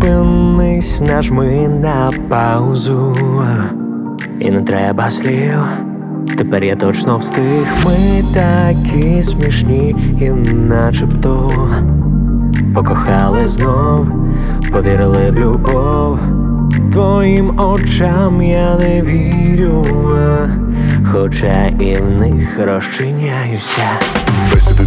Зупинись, нажми на паузу. І не треба слів, тепер я точно встиг. Ми такі смішні і начебто покохали знов, повірили в любов. Твоїм очам я не вірю, хоча і в них розчиняюся. Бесіди